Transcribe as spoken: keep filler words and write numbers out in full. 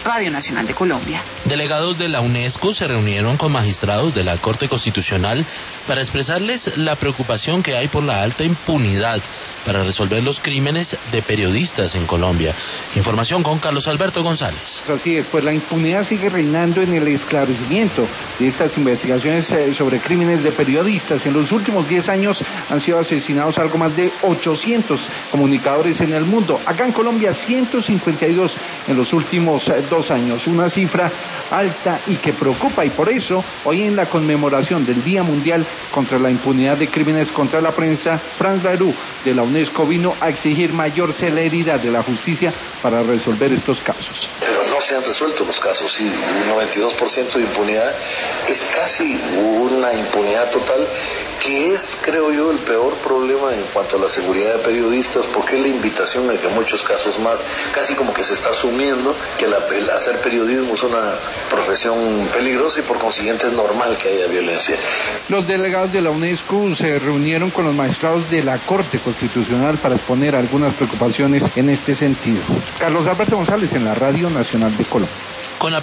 Radio Nacional de Colombia. Delegados de la UNESCO se reunieron con magistrados de la Corte Constitucional para expresarles la preocupación que hay por la alta impunidad para resolver los crímenes de periodistas en Colombia. Información con Carlos Alberto González. Así es, pues la impunidad sigue reinando en el esclarecimiento de estas investigaciones sobre crímenes de periodistas. En los últimos diez años han sido asesinados algo más de ochocientos comunicadores en el mundo. Acá en Colombia, ciento cincuenta y dos en los últimos dos años. Una cifra alta y que preocupa, y por eso hoy en la conmemoración del Día Mundial contra la Impunidad de Crímenes contra la Prensa, Franz Leroux de la UNESCO vino a exigir mayor celeridad de la justicia para resolver estos casos. Pero no se han resuelto los casos, y un noventa y dos por ciento de impunidad es casi una impunidad total, que es, creo yo, el peor problema en cuanto a la seguridad de periodistas, porque es la invitación a que en muchos casos más, casi como que se está asumiendo que la, el hacer periodismo es una profesión peligrosa y por consiguiente es normal que haya violencia. Los delegados de la UNESCO se reunieron con los magistrados de la Corte Constitucional para exponer algunas preocupaciones en este sentido. Carlos Alberto González, en la Radio Nacional de Colombia.